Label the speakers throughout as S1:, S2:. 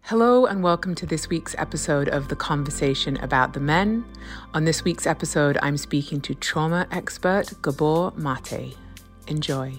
S1: Hello and welcome to this week's episode of The Conversation About the Men. On this week's episode, I'm speaking to trauma expert Gabor Mate. Enjoy.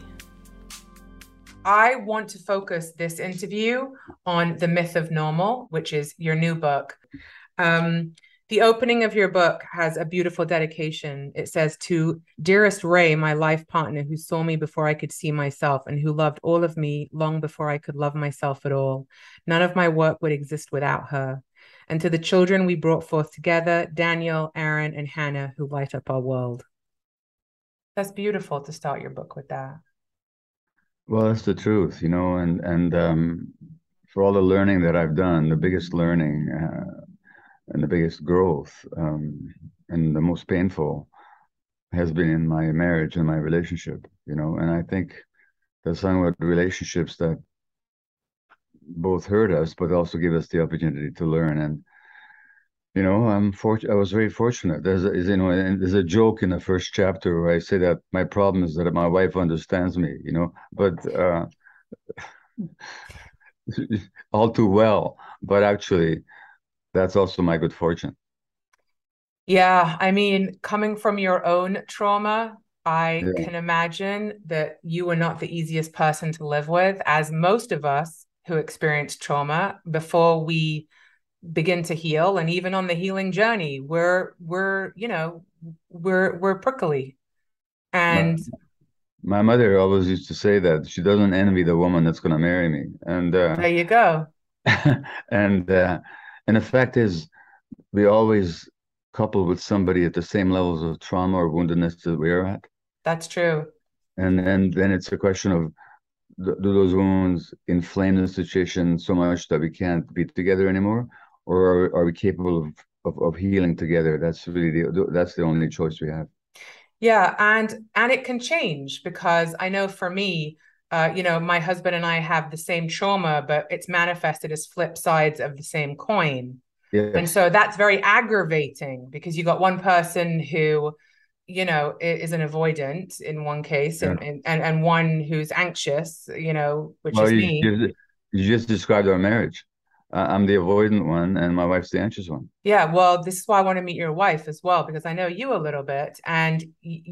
S1: I want to focus this interview on The Myth of Normal, which is your new book. The opening of your book has a beautiful dedication. It says, "To dearest Ray, my life partner, who saw me before I could see myself and who loved all of me long before I could love myself at all. None of my work would exist without her. And to the children we brought forth together, Daniel, Aaron, and Hannah, who light up our world." That's beautiful to start your book with that.
S2: Well, that's the truth, and for all the learning that I've done, the biggest learning and the biggest growth and the most painful has been in my marriage and my relationship, and I think there's some with relationships that both hurt us, but also give us the opportunity to learn. And, I was very fortunate. And there's a joke in the first chapter where I say that my problem is that my wife understands me, but all too well. But actually, that's also my good fortune.
S1: Yeah, I mean, coming from your own trauma, I
S2: Yeah,
S1: can imagine that you were not the easiest person to live with, as most of us who experience trauma before we begin to heal, and even on the healing journey, we're prickly.
S2: my
S1: And
S2: my mother always used to say that she doesn't envy the woman that's going to marry me,
S1: there you go.
S2: and and the fact is, we always couple with somebody at the same levels of trauma or woundedness that we're at,
S1: That's true.
S2: and then it's a question of do those wounds inflame the situation so much that we can't be together anymore, or are we capable of healing together? That's really that's the only choice we have.
S1: Yeah, and it can change because I know for me, my husband and I have the same trauma, but it's manifested as flip sides of the same coin. And
S2: Yes.
S1: so that's very aggravating because you got one person who, is an avoidant in one case
S2: Yeah.
S1: and one who's anxious, which
S2: Well,
S1: is me.
S2: you just described our marriage. I'm the avoidant one, and my wife's the anxious one.
S1: Yeah, well, this is why I want to meet your wife as well, because I know you a little bit and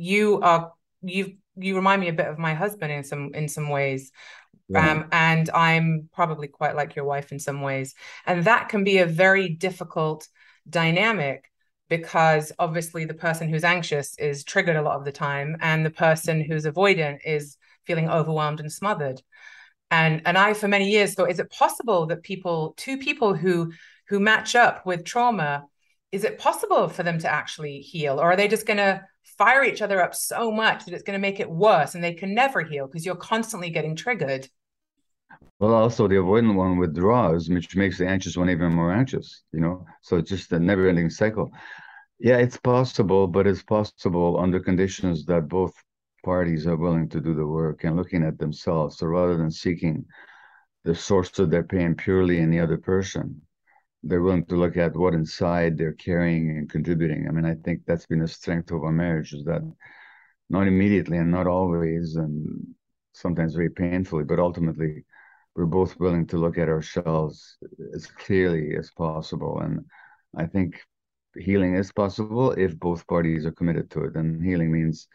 S1: you remind me a bit of my husband in some ways.
S2: Yeah.
S1: And I'm probably quite like your wife in some ways. And that can be a very difficult dynamic because obviously the person who's anxious is triggered a lot of the time, and the person who's avoidant is feeling overwhelmed and smothered. And I, for many years, thought, is it possible that two people who match up with trauma, is it possible for them to actually heal? Or are they just going to fire each other up so much that it's going to make it worse and they can never heal because you're constantly getting triggered?
S2: Well, also the avoidant one withdraws, which makes the anxious one even more anxious, So it's just a never-ending cycle. Yeah, it's possible, but it's possible under conditions that both parties are willing to do the work and looking at themselves. So rather than seeking the source of their pain purely in the other person, they're willing to look at what inside they're carrying and contributing. I mean, I think that's been the strength of our marriage, is that not immediately and not always, and sometimes very painfully, but ultimately we're both willing to look at ourselves as clearly as possible. And I think healing is possible if both parties are committed to it. And healing means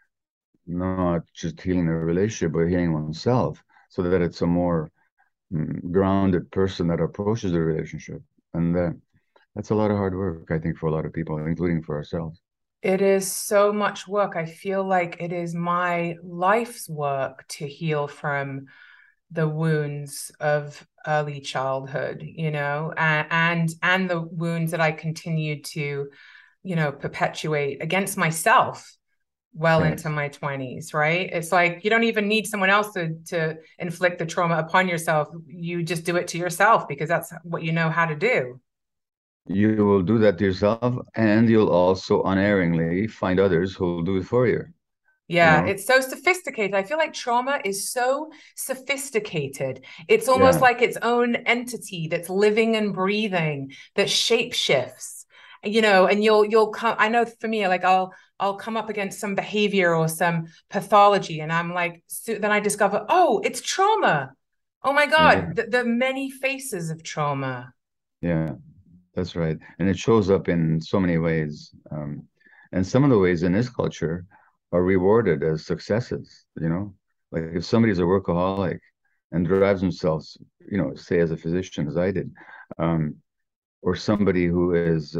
S2: not just healing a relationship, but healing oneself so that it's a more grounded person that approaches the relationship. And that's a lot of hard work, I think, for a lot of people, including for ourselves.
S1: It is so much work. I feel like it is my life's work to heal from the wounds of early childhood, and the wounds that I continued to, perpetuate against myself well into
S2: Yes.
S1: my 20s, right? It's like you don't even need someone else to inflict the trauma upon yourself. You just do it to yourself because that's what you know how to do.
S2: You will do that to yourself, and you'll also unerringly find others who will do it for you. You
S1: Yeah,
S2: know?
S1: it's so sophisticated. I feel like trauma is so sophisticated. It's almost
S2: Yeah.
S1: like its own entity that's living and breathing, that shape shifts. And you'll come. I know for me, like I'll come up against some behavior or some pathology, and I'm like, so then I discover, oh, it's trauma. Oh my
S2: You know,
S1: God, the many faces of trauma.
S2: yeah, that's right. And it shows up in so many ways. And some of the ways in this culture are rewarded as successes, you know? Like if somebody's a workaholic and drives themselves, you know, say as a physician, as I did, um, or somebody who is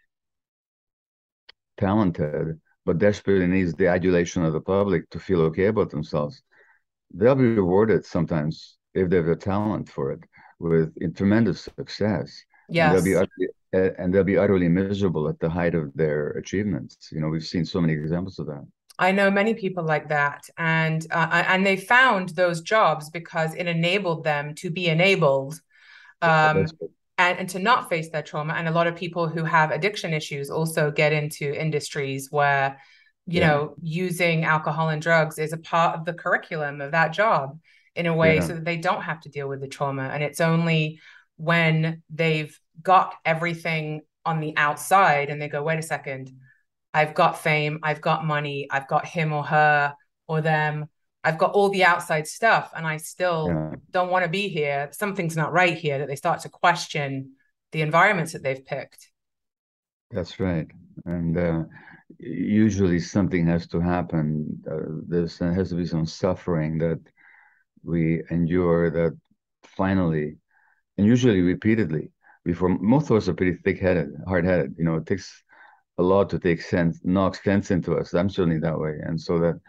S2: talented but desperately needs the adulation of the public to feel okay about themselves, they'll be rewarded sometimes if they have a talent for it with tremendous success, and
S1: Yes.
S2: they'll be utterly miserable at the height of their achievements. You know, we've seen so many examples of that.
S1: I know many people like that, and they found those jobs because it enabled them to be enabled,
S2: That's
S1: um, and to not face their trauma. And a lot of people who have addiction issues also get into industries where,
S2: yeah,
S1: using alcohol and drugs is a part of the curriculum of that job in a way
S2: yeah,
S1: so that they don't have to deal with the trauma. And it's only when they've got everything on the outside and they go, wait a second, I've got fame, I've got money, I've got him or her or them, I've got all the outside stuff, and I still
S2: yeah.
S1: don't want to be here. Something's not right here, that they start to question the environments that they've picked.
S2: That's right. And usually something has to happen. There has to be some suffering that we endure that finally, and usually repeatedly, before most of us are pretty thick-headed, hard-headed. You know, it takes a lot to take sense, knock sense into us. I'm certainly that way. And so that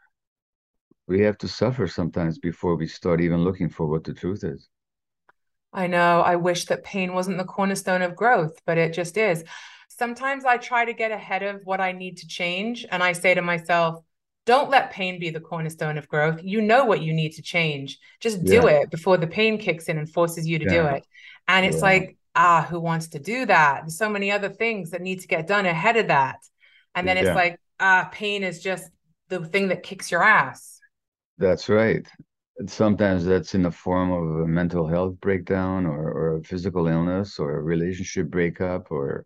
S2: we have to suffer sometimes before we start even looking for what the truth is.
S1: I know I wish that pain wasn't the cornerstone of growth, but it just is. Sometimes I try to get ahead of what I need to change, and I say to myself, don't let pain be the cornerstone of growth. You know what you need to change. Just do
S2: Yeah,
S1: it before the pain kicks in and forces you to do
S2: yeah,
S1: it. And it's
S2: yeah,
S1: like, who wants to do that? There's so many other things that need to get done ahead of that. And then it's
S2: yeah.
S1: like, pain is just the thing that kicks your ass.
S2: That's right. And sometimes that's in the form of a mental health breakdown or a physical illness or a relationship breakup or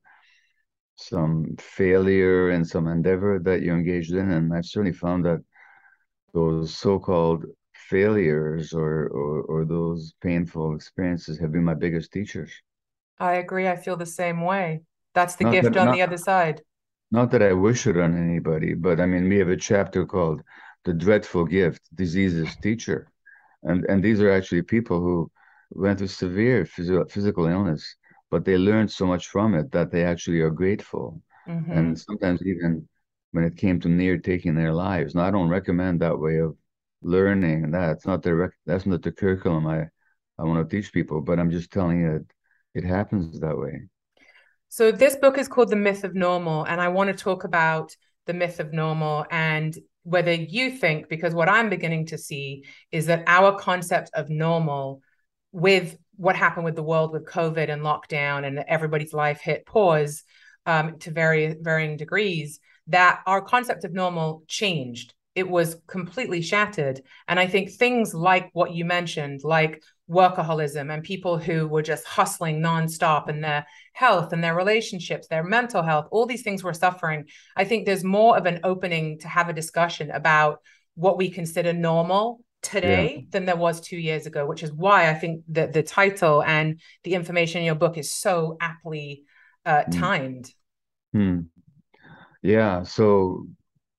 S2: some failure in some endeavor that you're engaged in. And I've certainly found that those so-called failures or those painful experiences have been my biggest teachers.
S1: I agree. I feel the same way. That's the
S2: Not
S1: gift
S2: that
S1: on
S2: not
S1: the other side.
S2: not that I wish it on anybody, but I mean we have a chapter called The Dreadful Gift, Disease's Teacher. And these are actually people who went through severe physical illness, but they learned so much from it that they actually are grateful. And
S1: Hmm.
S2: sometimes even when it came to near taking their lives. Now, I don't recommend that way of learning. That's not the curriculum I want to teach people, but I'm just telling you it happens that way.
S1: So this book is called The Myth of Normal, and I want to talk about the myth of normal and whether you think, because what I'm beginning to see is that our concept of normal, with what happened with the world with COVID and lockdown and everybody's life hit pause, to varying degrees, that our concept of normal changed. It was completely shattered. And I think things like what you mentioned, like workaholism and people who were just hustling nonstop and their health and their relationships, their mental health, all these things were suffering. I think there's more of an opening to have a discussion about what we consider normal
S2: Yeah.
S1: today than there was 2 years ago, which is why I think that the title and the information in your book is so aptly
S2: Mm.
S1: timed.
S2: Hmm. Yeah. So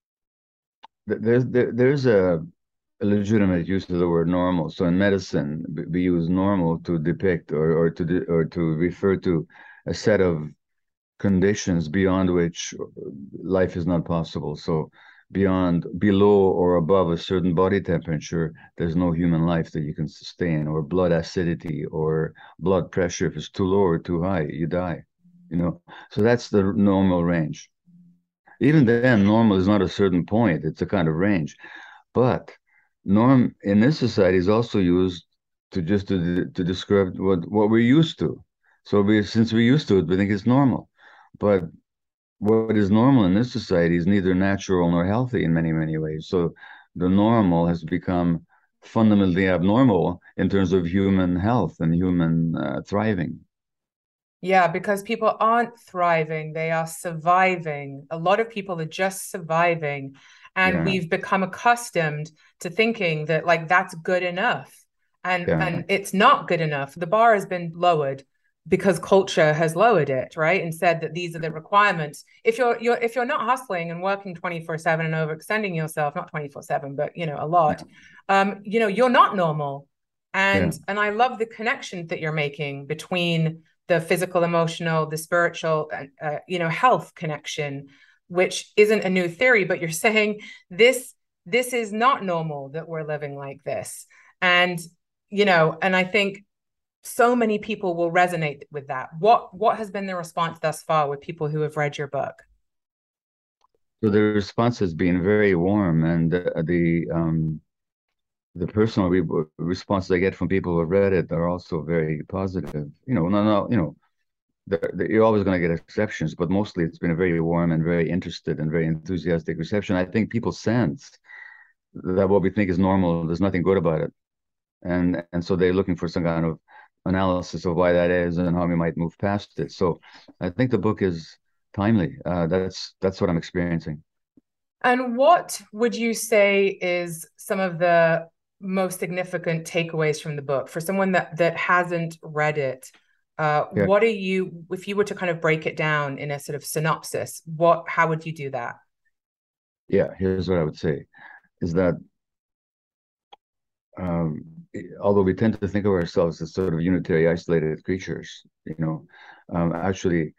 S2: there's a legitimate use of the word normal. So in medicine, we use normal to depict or to refer to a set of conditions beyond which life is not possible. So below or above a certain body temperature, there's no human life that you can sustain, or blood acidity or blood pressure. If it's too low or too high, you die. You know, so that's the normal range. Even then, normal is not a certain point, it's a kind of range. But norm in this society is also used to describe what we're used to. So since we're used to it, we think it's normal. But what is normal in this society is neither natural nor healthy in many ways. So the normal has become fundamentally abnormal in terms of human health and human thriving.
S1: Yeah, because people aren't thriving, they are surviving. A lot of people are just surviving. And
S2: Yeah,
S1: we've become accustomed to thinking that, like, that's good enough. and
S2: Yeah.
S1: it's not good enough. The bar has been lowered because culture has lowered it, right? And said that these are the requirements. If you're not hustling and working 24/7 and overextending yourself, not 24/7, but a lot,
S2: Yeah.
S1: you're not normal.
S2: Yeah.
S1: And I love the connection that you're making between the physical, emotional, the spiritual, health connection, which isn't a new theory, but you're saying this is not normal that we're living like this. And and I think so many people will resonate with that. What has been the response thus far with people who have read your book?
S2: So the response has been very warm, and the personal responses I get from people who have read it are also very positive. No, you're always going to get exceptions, but mostly it's been a very warm and very interested and very enthusiastic reception. I think people sense that what we think is normal, there's nothing good about it, and so they're looking for some kind of analysis of why that is and how we might move past it. So I think the book is timely. That's what I'm experiencing.
S1: And what would you say is some of the most significant takeaways from the book for someone that hasn't read it?
S2: Yeah,
S1: What are you, if you were to kind of break it down in a sort of synopsis, how would you do that?
S2: yeah. Here's what I would say is that um, although we tend to think of ourselves as sort of unitary, isolated creatures, actually,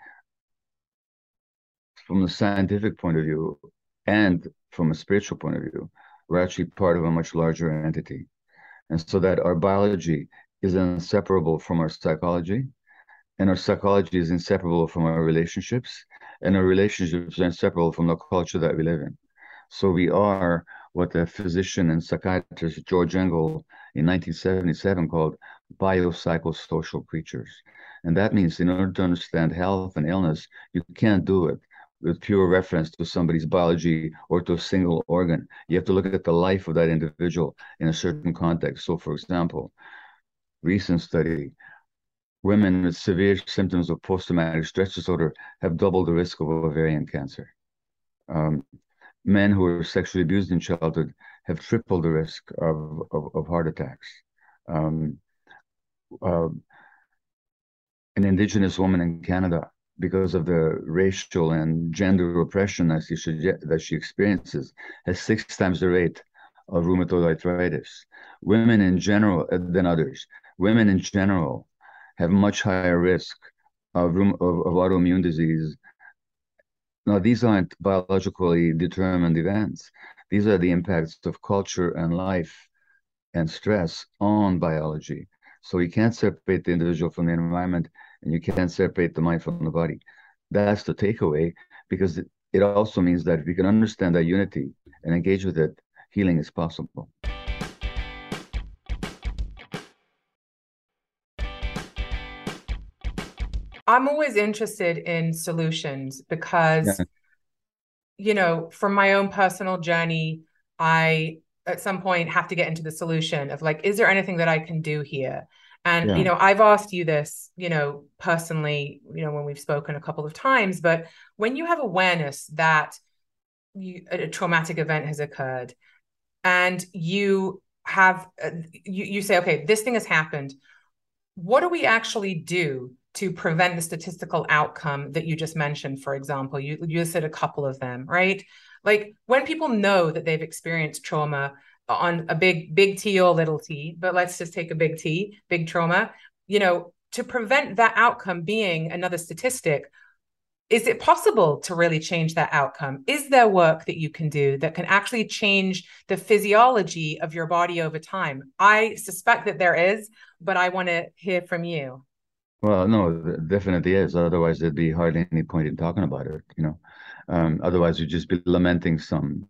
S2: from the scientific point of view and from a spiritual point of view, we're actually part of a much larger entity. And so that our biology is inseparable from our psychology, and our psychology is inseparable from our relationships, and our relationships are inseparable from the culture that we live in. So we are what the physician and psychiatrist George Engel in 1977 called biopsychosocial creatures. And that means in order to understand health and illness, you can't do it with pure reference to somebody's biology or to a single organ. You have to look at the life of that individual in a certain context. So, for example, recent study, women with severe symptoms of post-traumatic stress disorder have double the risk of ovarian cancer. Um, Men who were sexually abused in childhood have tripled the risk of heart attacks. Um, uh, an Indigenous woman in Canada, because of the racial and gender oppression that she experiences, has 6 times the rate of rheumatoid arthritis. Women in general than others. Women in general have much higher risk of autoimmune disease. Now, these aren't biologically determined events. These are the impacts of culture and life and stress on biology. So you can't separate the individual from the environment, and you can't separate the mind from the body. That's the takeaway, because it also means that if you can understand that unity and engage with it, healing is possible.
S1: I'm always interested in solutions because
S2: Yeah,
S1: from my own personal journey, I at some point have to get into the solution of like, is there anything that I can do here? And,
S2: yeah,
S1: I've asked you this, personally, when we've spoken a couple of times, but when you have awareness that a traumatic event has occurred and you say, okay, this thing has happened. What do we actually do to prevent the statistical outcome that you just mentioned? For example, you said a couple of them, right? Like when people know that they've experienced trauma on a big T or little t, but let's just take a big T, big trauma, to prevent that outcome being another statistic, is it possible to really change that outcome? Is there work that you can do that can actually change the physiology of your body over time? I suspect that there is, but I want to hear from you.
S2: well, no, definitely is. Otherwise, there'd be hardly any point in talking about it. Otherwise, you'd just be lamenting some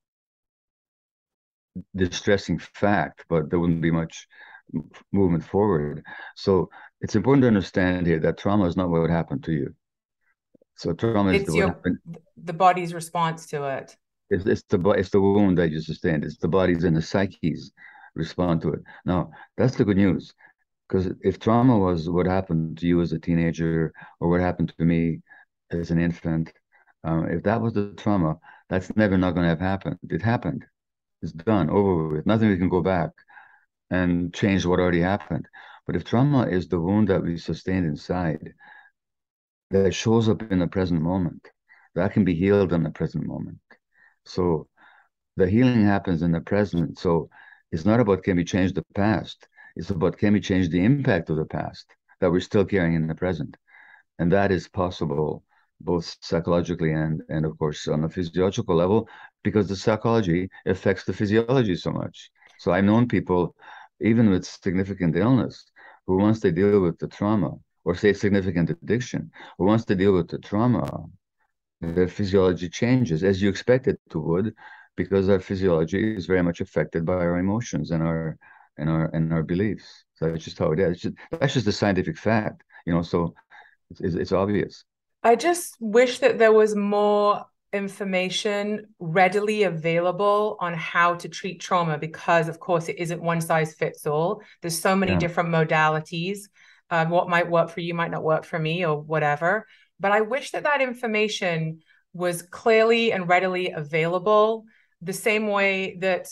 S2: distressing fact, but there wouldn't be much movement forward. So it's important to understand here that trauma is not what happened to you. So trauma is
S1: It's
S2: what
S1: your
S2: happened.
S1: the body's response to it.
S2: It's the wound that you sustained. It's the body's and the psyche's respond to it. Now that's the good news, because if trauma was what happened to you as a teenager or what happened to me as an infant, if that was the trauma, that's never not going to have happened. It happened. It's done, over with. Nothing we can go back. and change what already happened. But if trauma is the wound that we sustained inside that shows up in the present moment, that can be healed in the present moment. So the healing happens in the present. So it's not about can we change the past. It's about can we change the impact of the past that we're still carrying in the present. And that is possible both psychologically and of course on a physiological level, because the psychology affects the physiology so much. So I've known people, even with significant illness, who once they deal with the trauma, or say significant addiction, who once they deal with the trauma, their physiology changes as you expect it to would, because our physiology is very much affected by our emotions and our beliefs. So that's just how it is. That's just a scientific fact, so it's obvious.
S1: I just wish that there was more information readily available on how to treat trauma because, of course, it isn't one size fits all. There's so many
S2: Yeah.
S1: different modalities. What might work for you might not work for me or whatever. But I wish that that information was clearly and readily available the same way that,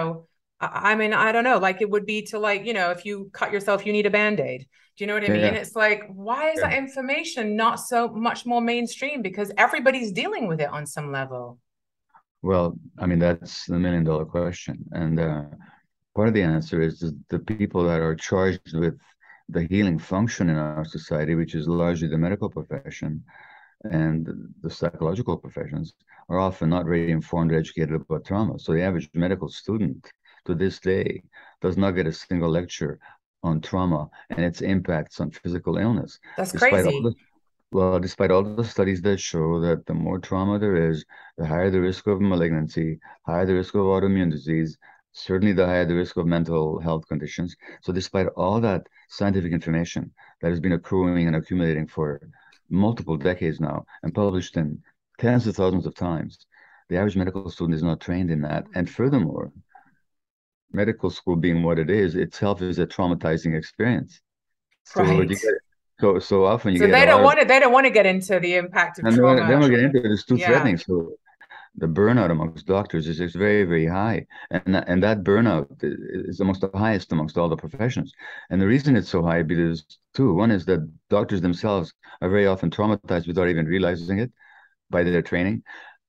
S1: I mean, I don't know, like it would be to like, if you cut yourself, you need a Band-Aid. Do you know what I mean?
S2: Yeah.
S1: It's like, why is
S2: Yeah.
S1: that information not so much more mainstream? Because everybody's dealing with it on some level.
S2: Well, I mean, that's the million-dollar question. And part of the answer is the people that are charged with the healing function in our society, which is largely the medical profession and the psychological professions, are often not very informed or educated about trauma. So the average medical student to this day does not get a single lecture on trauma and its impacts on physical illness,
S1: That's
S2: despite all
S1: crazy.
S2: the despite all the studies that show that the more trauma there is, the higher the risk of malignancy, higher the risk of autoimmune disease, certainly the higher the risk of mental health conditions. So despite all that scientific information that has been accruing and accumulating for multiple decades now and published in tens of thousands of times, the average medical student is not trained in that. And furthermore, medical school being what it is, itself is a traumatizing experience. So
S1: Right.
S2: you get so often you
S1: So
S2: get
S1: they
S2: a
S1: don't
S2: lot of,
S1: want to they don't want to get into the impact of
S2: and then
S1: trauma.
S2: we get into it, it's too
S1: Yeah.
S2: threatening. So the burnout amongst doctors is very, very high. And that burnout is amongst the highest amongst all the professions. And the reason it's so high because two, one is that doctors themselves are very often traumatized without even realizing it by their training.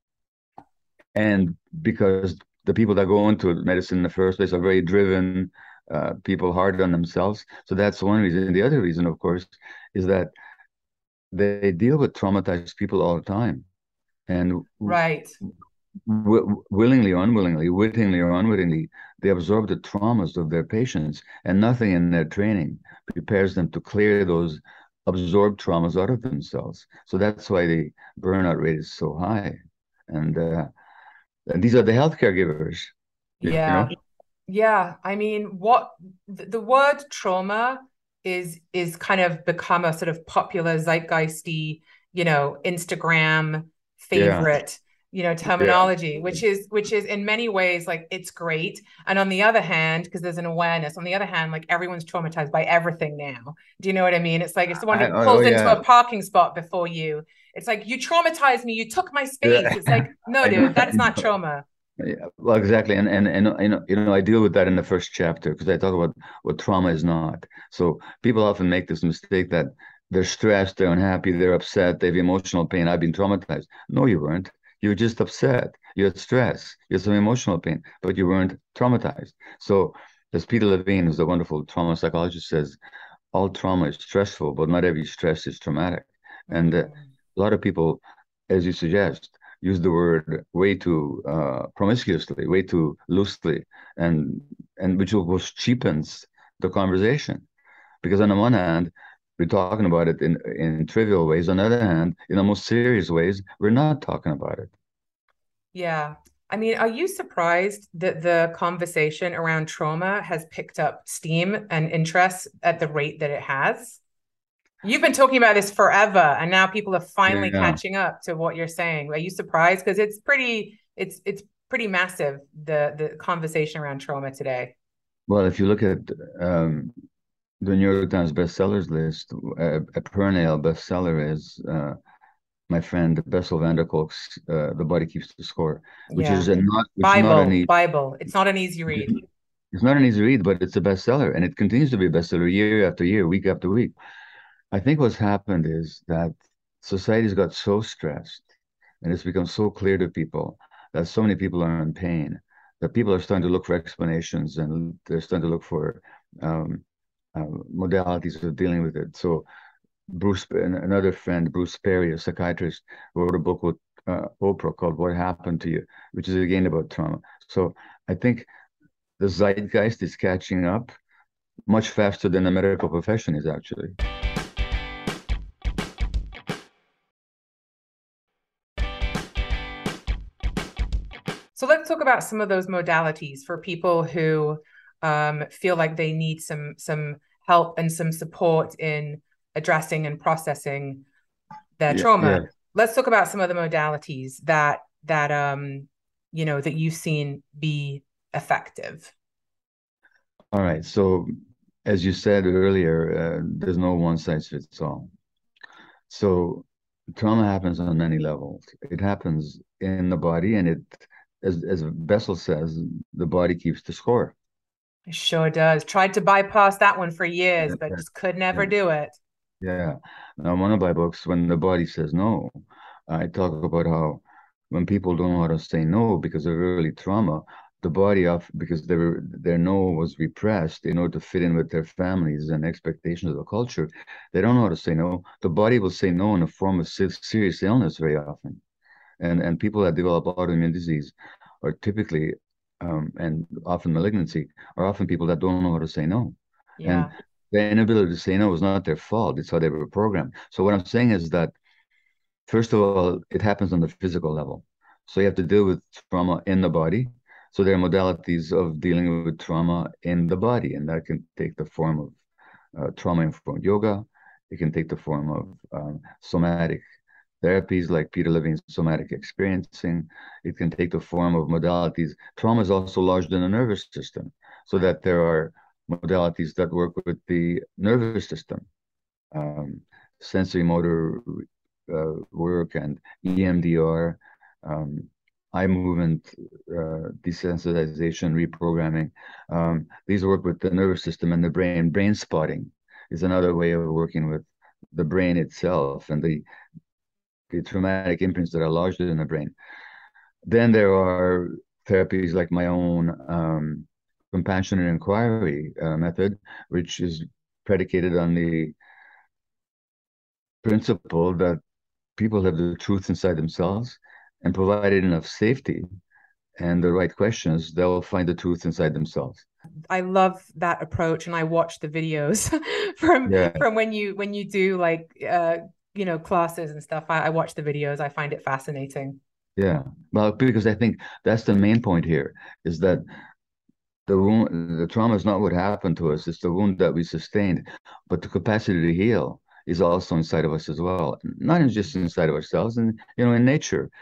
S2: And because the people that go into medicine in the first place are very driven, people hard on themselves. So that's one reason. The other reason, of course, is that they deal with traumatized people all the time. And
S1: Right.
S2: willingly or unwillingly, wittingly or unwittingly, they absorb the traumas of their patients, and nothing in their training prepares them to clear those absorbed traumas out of themselves. So that's why the burnout rate is so high. And these are the healthcare givers, you know?
S1: Yeah. Yeah, I mean, what the word trauma is kind of become a sort of popular zeitgeisty, Instagram
S2: Yeah,
S1: favorite,
S2: yeah.
S1: terminology, which is in many ways like it's great. And on the other hand, because there's an awareness, on the other hand, like everyone's traumatized by everything now. Do you know what I mean? It's like if someone
S2: Oh
S1: pulls into
S2: yeah,
S1: a parking spot before you, it's like you traumatized me, you took my space.
S2: yeah.
S1: It's like, no,
S2: I know,
S1: dude,
S2: I
S1: that's not
S2: know.
S1: trauma.
S2: Yeah, well, exactly, and I deal with that in the first chapter because I talk about what trauma is not. So people often make this mistake that they're stressed, they're unhappy, they're upset, they have emotional pain. I've been traumatized. No, you weren't. You were just upset. You had stress. You had some emotional pain, but you weren't traumatized. So, as Peter Levine, who's a wonderful trauma psychologist, says, all trauma is stressful, but not every stress is traumatic. And
S1: Mm.
S2: a lot of people, as you suggest, use the word way too promiscuously, way too loosely, and which of course cheapens the conversation. Because on the one hand, we're talking about it in trivial ways. On the other hand, in the most serious ways, we're not talking about it.
S1: Yeah. I mean, are you surprised that the conversation around trauma has picked up steam and interest at the rate that it has? You've been talking about this forever, and now people are finally
S2: Yeah.
S1: catching up to what you're saying. Are you surprised? Because it's pretty massive, the conversation around trauma today.
S2: Well, if you look at um, the New York Times bestsellers list, a perennial bestseller is my friend Bessel van der Kolk's "The Body Keeps the Score," which is
S1: Yeah.
S2: a not which is not an
S1: Bible,
S2: easy,
S1: Bible. It's not an easy read.
S2: It's not an easy read, but it's a bestseller, and it continues to be a bestseller year after year, week after week. I think what's happened is that society's got so stressed, and it's become so clear to people that so many people are in pain that people are starting to look for explanations, and they're starting to look for um, modalities of dealing with it. So another friend, Bruce Perry, a psychiatrist, wrote a book with Oprah called "What Happened to You," which is again about trauma. So I think the zeitgeist is catching up much faster than the medical profession is actually.
S1: So let's talk about some of those modalities for people who feel like they need some help and some support in addressing and processing their
S2: Yeah, yeah.
S1: trauma. Let's talk about some of the modalities that you've seen be effective.
S2: All right. So, as you said earlier, there's no one size fits all. So, trauma happens on many levels. It happens in the body, and as Bessel says, the body keeps the score.
S1: It sure does. Tried to bypass that one for years,
S2: Yeah,
S1: but
S2: yeah,
S1: just could never
S2: yeah.
S1: do it.
S2: Yeah. Now, one of my books, when the body says no, I talk about how when people don't know how to say no because of early trauma, the body off because their no was repressed in order to fit in with their families and expectations of the culture, they don't know how to say no. The body will say no in the form of serious illness very often, and people that develop autoimmune disease are typically and often malignancy are often people that don't know how to say no. And
S1: Yeah.
S2: the inability to say no is not their fault. It's how they were programmed. So what I'm saying is that, first of all, it happens on the physical level. So you have to deal with trauma in the body. So there are modalities of dealing with trauma in the body, and that can take the form of trauma-informed yoga. It can take the form of somatic therapies like Peter Levine's somatic experiencing. It can take the form of modalities. Trauma is also lodged in the nervous system, so that there are modalities that work with the nervous system, um, sensory motor work and EMDR, um, eye movement desensitization, reprogramming. These work with the nervous system and the brain. Brain spotting is another way of working with the brain itself and the traumatic imprints that are lodged in the brain. Then there are therapies like my own compassionate inquiry method, which is predicated on the principle that people have the truth inside themselves, and provided enough safety and the right questions, they'll find the truth inside themselves.
S1: I love that approach, and I watch the videos from
S2: Yeah,
S1: when you do like classes and stuff. I watch the videos. I find it fascinating.
S2: yeah. Well, because I think that's the main point here is that the wound, the trauma is not what happened to us, it's the wound that we sustained. But the capacity to heal is also inside of us as well, not just inside of ourselves. And, in nature,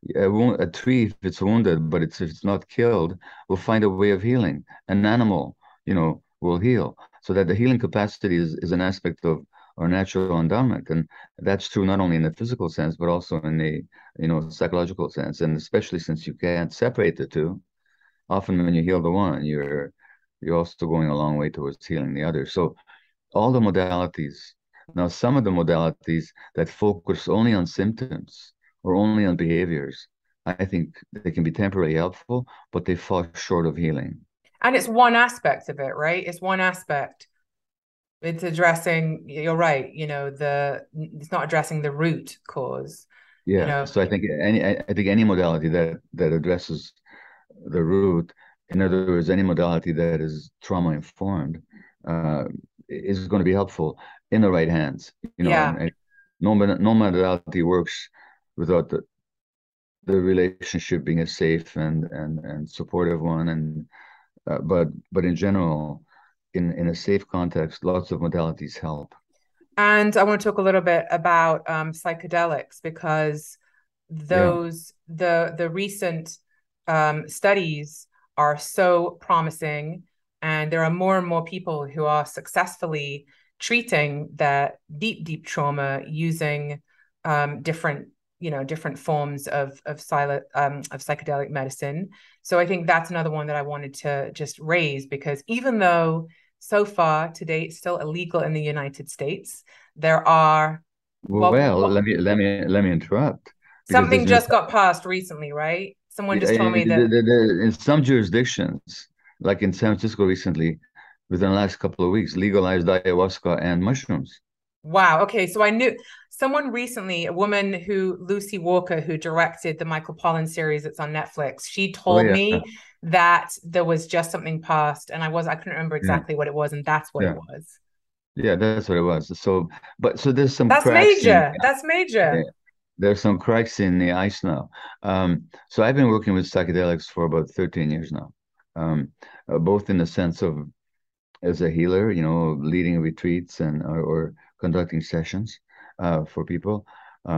S2: a tree, if it's wounded, but if it's not killed, will find a way of healing. An animal, will heal. So that the healing capacity is an aspect of our natural endowment. And that's true not only in the physical sense, but also in the, psychological sense. And especially since you can't separate the two, often when you heal the one, you're also going a long way towards healing the other. So all the modalities. Now, some of the modalities that focus only on symptoms or only on behaviors, I think they can be temporarily helpful, but they fall short of healing.
S1: And it's one aspect of it, right? It's one aspect. It's addressing, you're right, it's not addressing the root cause, you
S2: Yeah.
S1: know.
S2: So I think any modality that addresses the root, in other words, any modality that is trauma informed, uh, is going to be helpful in the right hands.
S1: Yeah.
S2: And no modality works without the relationship being a safe and supportive one. And but in general, in a safe context, lots of modalities help.
S1: And I want to talk a little bit about psychedelics because
S2: Yeah.
S1: the recent studies are so promising, and there are more and more people who are successfully treating their deep trauma using different different forms of psychedelic medicine. So I think that's another one that I wanted to just raise, because even though so far to date it's still illegal in the United States, there are
S2: Well, let me interrupt, because
S1: something
S2: there's been
S1: just got passed recently, right? Someone just told me that.
S2: in some jurisdictions, like in San Francisco recently, within the last couple of weeks, legalized ayahuasca and mushrooms.
S1: Wow. Okay. So I knew someone recently, a woman Lucy Walker, who directed the Michael Pollan series that's on Netflix, she
S2: Oh
S1: told
S2: yeah,
S1: me that there was just something passed, and I couldn't remember
S2: yeah,
S1: exactly what it was, and that's what it
S2: yeah,
S1: was.
S2: yeah. That's what it was. So, so there's some
S1: That's
S2: cracks in.
S1: major. That's major.
S2: Yeah, there's some cracks in the ice now. So I've been working with psychedelics for about 13 years now, both in the sense of as a healer, leading retreats and or conducting sessions for people,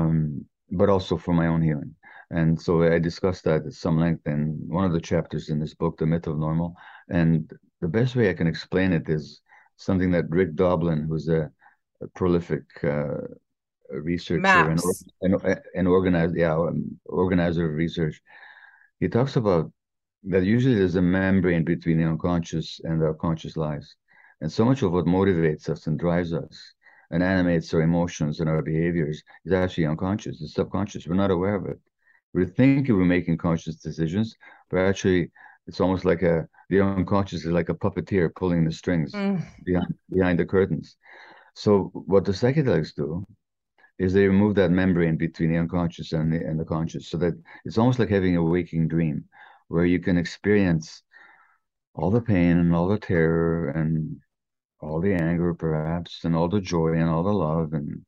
S2: but also for my own healing. And so I discussed that at some length in one of the chapters in this book, The Myth of Normal. And the best way I can explain it is something that Rick Doblin, who's a prolific researcher and
S1: Maps.
S2: organizer, organizer of research, he talks about that usually there's a membrane between the unconscious and our conscious lives. And so much of what motivates us and drives us and animates our emotions and our behaviors is actually unconscious, it's subconscious. We're not aware of it. We're thinking we're making conscious decisions, but actually it's almost like the unconscious is like a puppeteer pulling the strings
S1: Mm.
S2: behind the curtains. So what the psychedelics do is they remove that membrane between the unconscious and the conscious, so that it's almost like having a waking dream where you can experience all the pain and all the terror and all the anger, perhaps, and all the joy and all the love and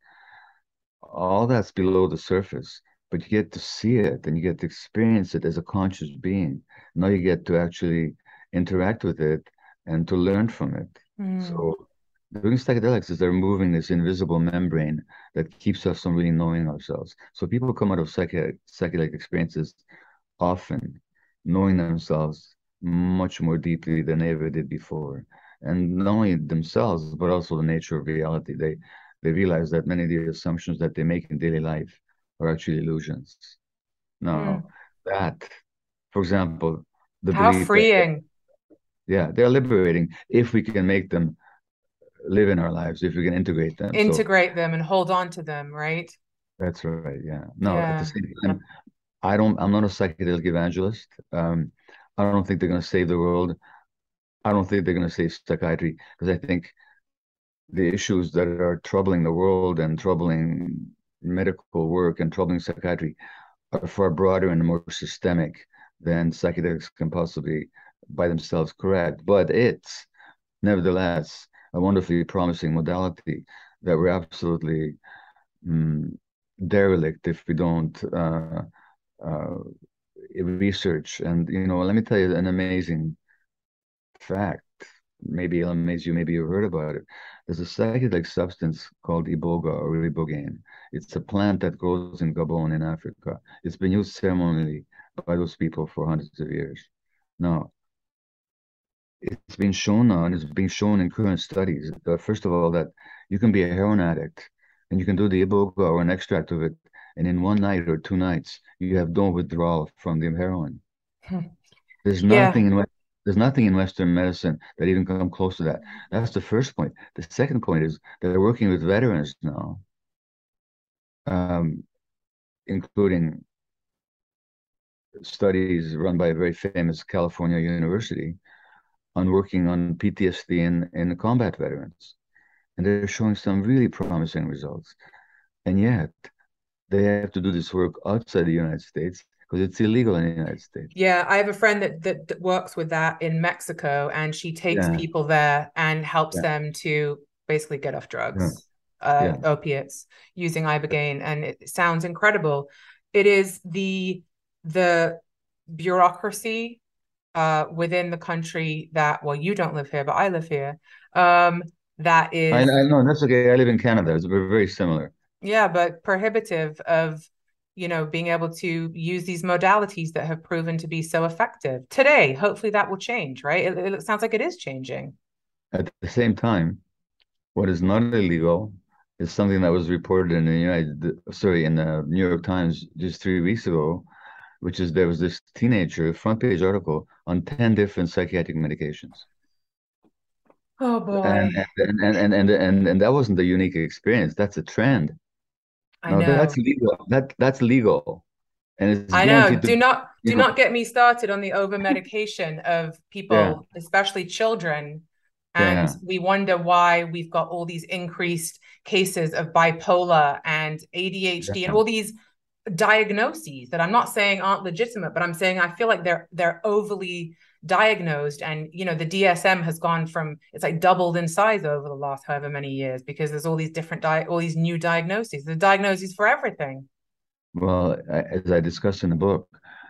S2: all that's below the surface. But you get to see it and you get to experience it as a conscious being. Now you get to actually interact with it and to learn from it.
S1: Mm.
S2: So doing psychedelics is they're removing this invisible membrane that keeps us from really knowing ourselves. So people come out of psychedelic experiences often knowing themselves much more deeply than they ever did before. And not only themselves, but also the nature of reality. They realize that many of the assumptions that they make in daily life are actually illusions. Now,
S1: Mm.
S2: that, for example, the
S1: How
S2: belief that,
S1: freeing.
S2: yeah, they're liberating if we can make them live in our lives, if we can integrate them. So
S1: Integrate them and hold on to them, right?
S2: that's right. Yeah. No, at the
S1: Yeah.
S2: same time, I'm not a psychedelic evangelist. I don't think they're going to save the world. I don't think they're going to save psychiatry, because I think the issues that are troubling the world and troubling medical work and troubling psychiatry are far broader and more systemic than psychedelics can possibly by themselves correct. But it's nevertheless a wonderfully promising modality that we're absolutely derelict if we don't uh, research. And, let me tell you an amazing fact. Maybe it'll amaze you, maybe you've heard about it. There's a psychedelic substance called iboga or ibogaine. It's a plant that grows in Gabon in Africa. It's been used ceremonially by those people for hundreds of years. Now, it's been shown now, and it's being shown in current studies, first of all, that you can be a heroin addict and you can do the iboga or an extract of it, and in one night or 2 nights, you have no withdrawal from the heroin. There's
S1: Yeah.
S2: nothing in there's nothing in Western medicine that even come close to that. That's the first point. The second point is that they're working with veterans now, um, including studies run by a very famous California university on working on PTSD in combat veterans. And they're showing some really promising results. And yet they have to do this work outside the United States because it's illegal in the United States.
S1: Yeah, I have a friend that works with that in Mexico, and she takes
S2: Yeah,
S1: people there and helps
S2: yeah,
S1: them to basically get off
S2: yeah,
S1: drugs,
S2: yeah.
S1: opiates, using ibogaine, and it sounds incredible. It is the bureaucracy within the country that, well, you don't live here, but I live here. That
S2: I
S1: is,
S2: know that's okay. I live in Canada. We're very similar.
S1: yeah, but prohibitive of, being able to use these modalities that have proven to be so effective. Today, hopefully that will change, right? It sounds like it is changing.
S2: At the same time, what is not illegal It's something that was reported in the in the New York Times just 3 weeks ago, which is there was this teenager front page article on 10 different psychiatric medications.
S1: Oh
S2: And
S1: boy.
S2: and that wasn't a unique experience. That's a trend.
S1: I
S2: No, that's
S1: know.
S2: legal. That's legal, and it's
S1: I know.
S2: guaranteed to,
S1: Do not get me started on the over medication of
S2: yeah,
S1: people, especially children. And
S2: yeah,
S1: we wonder why we've got all these increased cases of bipolar and ADHD and
S2: yeah.
S1: all these diagnoses that I'm not saying aren't legitimate, but I'm saying I feel like they're overly diagnosed. And the DSM has gone from, it's like doubled in size over the last however many years, because there's all these different all these new diagnoses. The diagnoses for everything.
S2: Well, as I discussed in the book,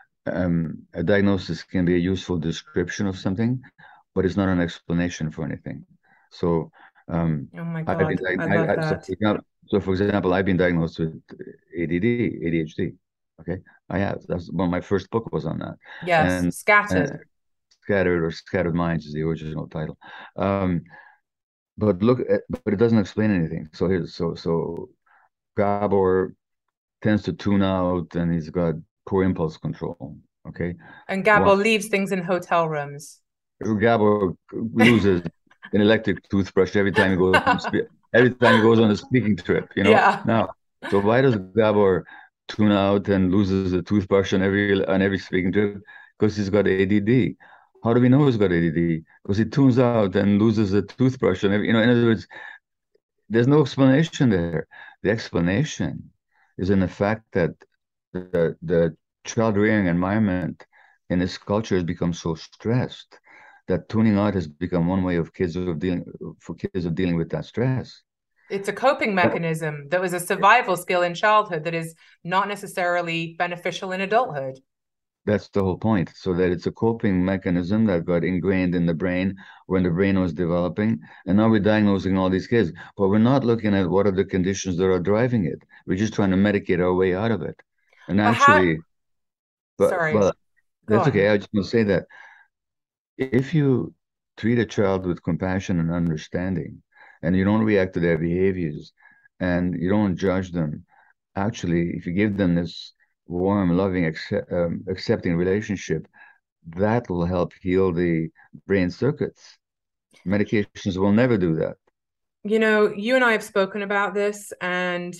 S2: a diagnosis can be a useful description of something, but it's not an explanation for anything. So,
S1: Oh my
S2: I've been
S1: God, I love that.
S2: for example, I've been diagnosed with ADD, ADHD. Okay, I have. That's one. My first book was on that,
S1: Yes,
S2: and uh,
S1: scattered.
S2: Scattered Minds is the original title. Um, but it doesn't explain anything. So Gabor tends to tune out, and he's got poor impulse control. Okay,
S1: And
S2: one
S1: Gabor leaves things in hotel rooms.
S2: Gabor loses an electric toothbrush every time he goes on a speaking trip.
S1: Yeah.
S2: Now, so why does Gabor tune out and loses a toothbrush on every speaking trip? Because he's got ADD. How do we know he's got ADD? Because he tunes out and loses a toothbrush and in other words, there's no explanation there. The explanation is in the fact that the child rearing environment in this culture has become so stressed that tuning out has become one way of kids of dealing with that stress.
S1: It's a coping
S2: But
S1: mechanism that was a survival skill in childhood that is not necessarily beneficial in adulthood.
S2: that's the whole point. So that it's a coping mechanism that got ingrained in the brain when the brain was developing. And now we're diagnosing all these kids, but we're not looking at what are the conditions that are driving it. We're just trying to medicate our way out of it. And
S1: But how,
S2: actually, but
S1: sorry,
S2: well,
S1: go
S2: that's okay.
S1: on.
S2: I just want to say that if you treat a child with compassion and understanding, and you don't react to their behaviors, and you don't judge them, actually, if you give them this warm, loving, accepting relationship, that will help heal the brain circuits. Medications will never do that.
S1: You and I have spoken about this, and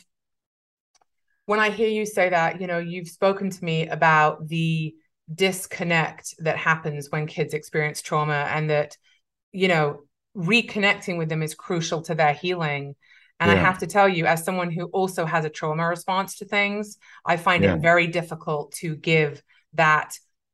S1: when I hear you say that, you've spoken to me about the disconnect that happens when kids experience trauma, and that, you know, reconnecting with them is crucial to their healing. And I
S2: Yeah,
S1: have to tell you, as someone who also has a trauma response to things, I find it
S2: yeah.
S1: very difficult to give that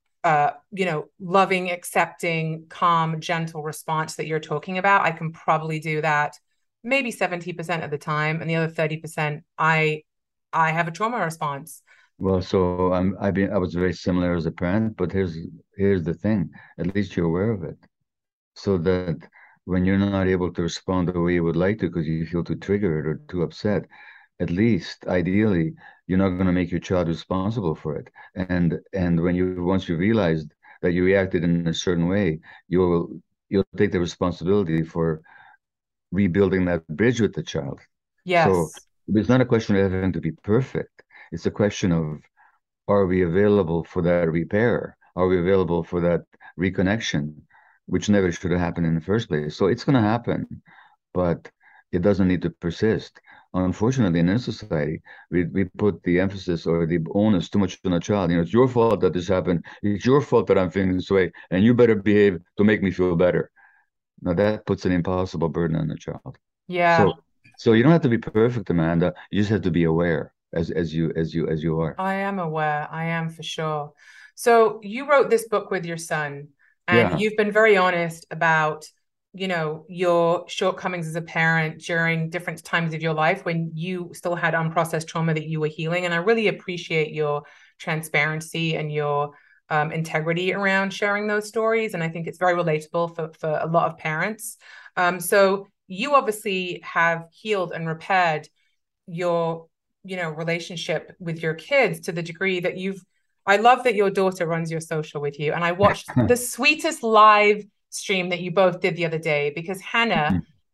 S1: loving, accepting, calm, gentle response that you're talking about. I can probably do that maybe 70% of the time, and the other 30%, I have a trauma response.
S2: Well, so I was very similar as a parent, but here's the thing. At least you're aware of it. So that when you're not able to respond the way you would like to because you feel too triggered or too upset, at least ideally, you're not going to make your child responsible for it. And once you realized that you reacted in a certain way, you'll take the responsibility for rebuilding that bridge with the child. So
S1: Yes.
S2: it's not a question of having to be perfect. It's a question of, are we available for that repair? Are we available for that reconnection, which never should have happened in the first place? So it's going to happen, but it doesn't need to persist. Unfortunately, in this society, we put the emphasis or the onus too much on the child. It's your fault that this happened. It's your fault that I'm feeling this way, and you better behave to make me feel better. Now that puts an impossible burden on the child.
S1: Yeah.
S2: So, so you don't have to be perfect, Amanda. You just have to be aware as you are.
S1: I am aware. I am, for sure. So you wrote this book with your son, and
S2: Yeah,
S1: you've been very honest about, your shortcomings as a parent during different times of your life when you still had unprocessed trauma that you were healing. And I really appreciate your transparency and your integrity around sharing those stories. And I think it's very relatable for a lot of parents. So you obviously have healed and repaired your relationship with your kids to the degree that I love that your daughter runs your social with you, and I watched the sweetest live stream that you both did the other day, because Hannah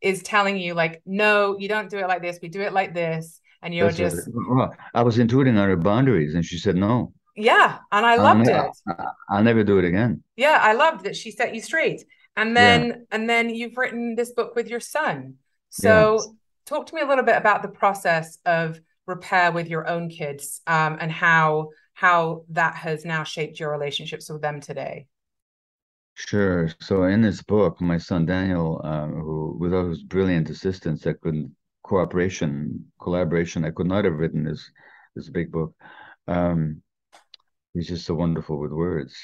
S1: is telling you like, no, you don't do it like this, we do it like this, and you're
S2: That's right.
S1: just,
S2: Well, I was intruding on her boundaries, and she said no.
S1: yeah, and I
S2: I'll,
S1: loved
S2: ne-
S1: it.
S2: I'll never do it again.
S1: Yeah, I loved that she set you straight.
S2: Yeah,
S1: And then you've written this book with your son.
S2: yeah.
S1: So talk to me a little bit about the process of repair with your own kids, and how that has now shaped your relationships with them today.
S2: Sure. So in this book, my son Daniel, who without his brilliant assistance, collaboration, I could not have written this big book. Um, he's just so wonderful with words.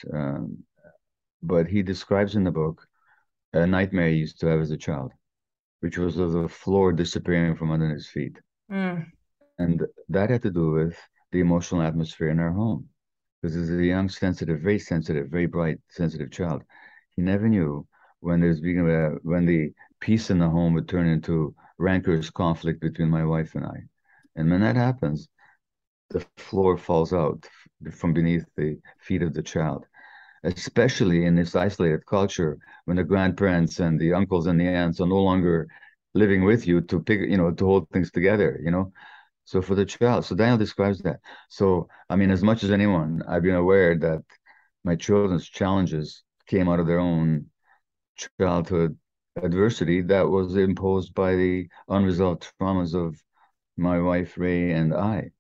S2: But he describes in the book a nightmare he used to have as a child, which was of the floor disappearing from under his feet.
S1: Mm.
S2: And that had to do with the emotional atmosphere in our home. Because as a young, sensitive, very bright, sensitive child, he never knew when the peace in the home would turn into rancorous conflict between my wife and I. And when that happens, the floor falls out from beneath the feet of the child, especially in this isolated culture when the grandparents and the uncles and the aunts are no longer living with you to hold things together, So for the child, so Daniel describes that. So, I mean, as much as anyone, I've been aware that my children's challenges came out of their own childhood adversity that was imposed by the unresolved traumas of my wife, Ray, and I.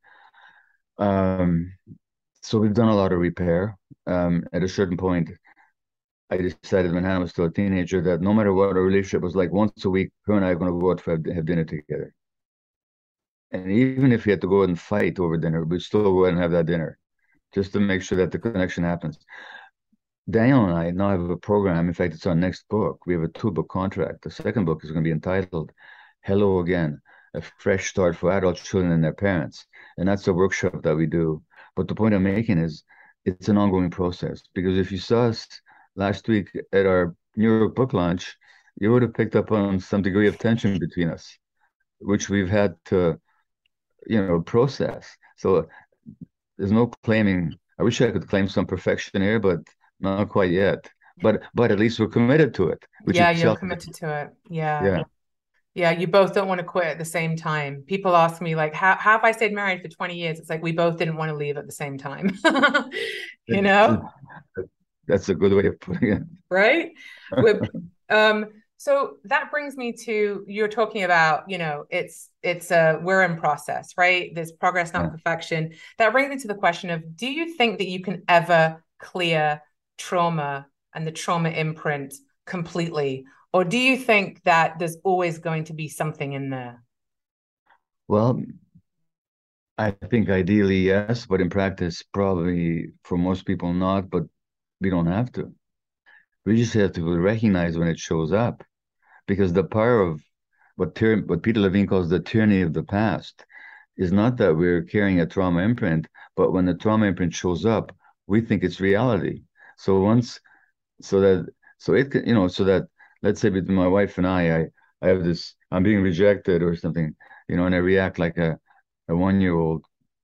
S2: Um, so we've done a lot of repair. At a certain point, I decided when Hannah was still a teenager that no matter what our relationship was like, once a week, her and I are going to go out to have dinner together. And even if we had to go and fight over dinner, we'd still go out and have that dinner just to make sure that the connection happens. Daniel and I now have a program. In fact, it's our next book. We have a 2-book contract. The second book is going to be entitled Hello Again, a fresh start for adult children and their parents. And that's a workshop that we do. But the point I'm making is it's an ongoing process because if you saw us last week at our New York book launch, you would have picked up on some degree of tension between us, which we've had to, process. So there's no claiming. I wish I could claim some perfection here, but not quite yet. But at least we're committed to it, which
S1: Yeah, you're
S2: itself,
S1: committed to it. Yeah.
S2: yeah.
S1: Yeah, you both don't want to quit at the same time. People ask me like, how have I stayed married for 20 years? It's like we both didn't want to leave at the same time. You know?
S2: That's a good way of putting it.
S1: Right? With so that brings me to you're talking about, it's we're in process, right? There's progress, not
S2: Yeah.
S1: perfection. That brings me to the question of, do you think that you can ever clear trauma and the trauma imprint completely? Or do you think that there's always going to be something in there?
S2: Well, I think ideally yes, but in practice, probably for most people not. But we don't have to. We just have to recognize when it shows up, because the power of what Peter Levine calls the tyranny of the past is not that we're carrying a trauma imprint, but when the trauma imprint shows up, we think it's reality. So once, so that, so it, can- so that, let's say between my wife and I have this, I'm being rejected or something, and I react like a 1-year-old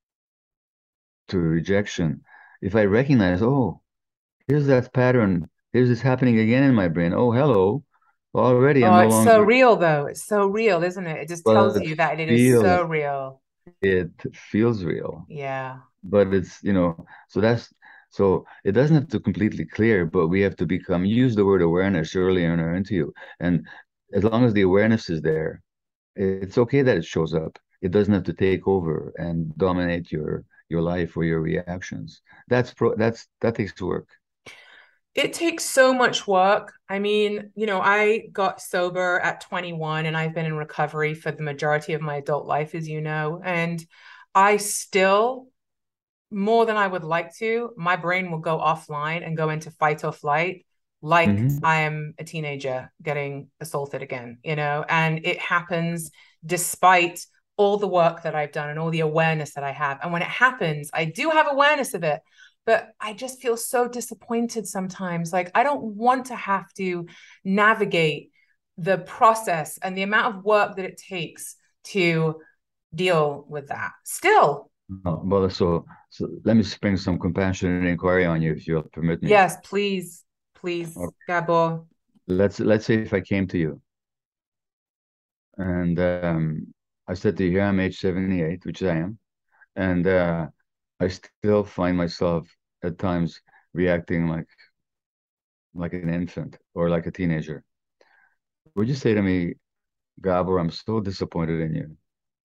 S2: to rejection. If I recognize, oh, here's that pattern, here's this happening again in my brain. Oh, hello. Already, I'm
S1: Oh,
S2: no
S1: it's so
S2: longer,
S1: real though. It's so real, isn't it? It just
S2: well,
S1: tells you that it is
S2: feels
S1: so real.
S2: it feels real.
S1: Yeah.
S2: But it's, so so it doesn't have to completely clear, but we have to use the word awareness earlier in our interview. And as long as the awareness is there, it's okay that it shows up. It doesn't have to take over and dominate your life or your reactions. That takes work.
S1: It takes so much work. I mean, I got sober at 21 and I've been in recovery for the majority of my adult life, as you know. And I still, more than I would like to, my brain will go offline and go into fight or flight like
S2: Hmm.
S1: I am a teenager getting assaulted again, and it happens despite all the work that I've done and all the awareness that I have. And when it happens, I do have awareness of it, but I just feel so disappointed sometimes. Like I don't want to have to navigate the process and the amount of work that it takes to deal with that. Still,
S2: Well, so let me spring some compassionate inquiry on you, if you'll permit me.
S1: yes, please, please,
S2: Okay.
S1: Gabor.
S2: Let's say if I came to you And I said to you, here I'm age 78, which I am. And I still find myself at times reacting like an infant or like a teenager. Would you say to me, Gabor, I'm so disappointed in you?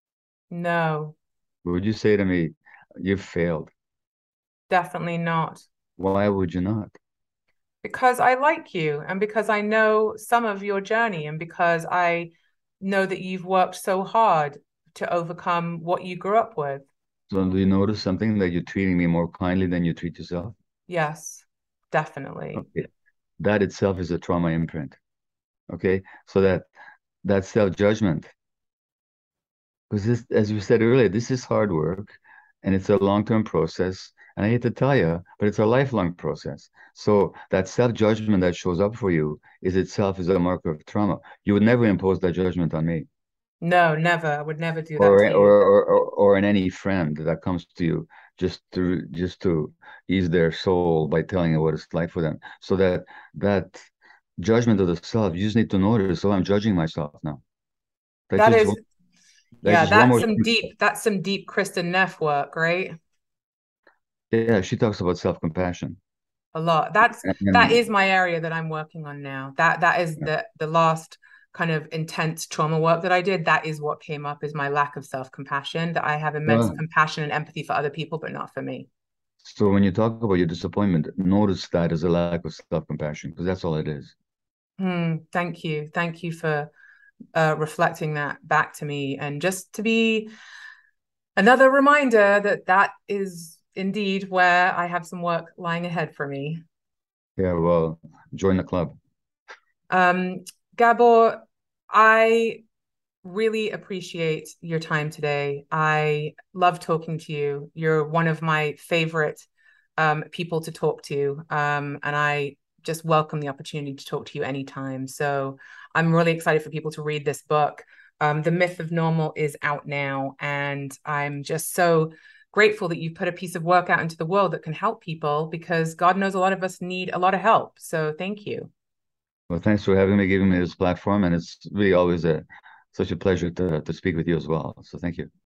S1: No,
S2: Would you say to me, you've failed?
S1: definitely not.
S2: Why would you not?
S1: Because I like you and because I know some of your journey and because I know that you've worked so hard to overcome what you grew up with.
S2: So do you notice something that you're treating me more kindly than you treat yourself?
S1: Yes, definitely.
S2: Okay. That itself is a trauma imprint. Okay. So that self-judgment, because this, as you said earlier, this is hard work and it's a long-term process. And I hate to tell you, but it's a lifelong process. So that self-judgment that shows up for you is itself is a marker of trauma. You would never impose that judgment on me
S1: No, never. I would never do that
S2: or
S1: to you.
S2: or in any friend that comes to you just to ease their soul by telling you what it's like for them. So that judgment of the self, you just need to notice, oh, I'm judging myself now. That's
S1: That
S2: just
S1: is,
S2: that's
S1: yeah,
S2: just one more thing.
S1: that's some deep Kristen Neff work, right?
S2: Yeah, she talks about self-compassion.
S1: A lot. That
S2: And
S1: is my area that I'm working on now. That is the last kind of intense trauma work that I did. That is what came up is my lack of self-compassion, that I have immense
S2: well,
S1: compassion and empathy for other people, but not for me.
S2: so when you talk about your disappointment, notice that as a lack of self-compassion, because that's all it is.
S1: Thank you. Thank you for reflecting that back to me and just to be another reminder that that is indeed where I have some work lying ahead for me.
S2: Yeah, well, join the club.
S1: Um, Gabor, I really appreciate your time today. I love talking to you. You're one of my favorite people to talk to. And I just welcome the opportunity to talk to you anytime. So I'm really excited for people to read this book. The Myth of Normal is out now. And I'm just so grateful that you've put a piece of work out into the world that can help people because God knows a lot of us need a lot of help. So thank you.
S2: Well, thanks for having me, giving me this platform, and it's really always a such a pleasure to speak with you as well. So thank you.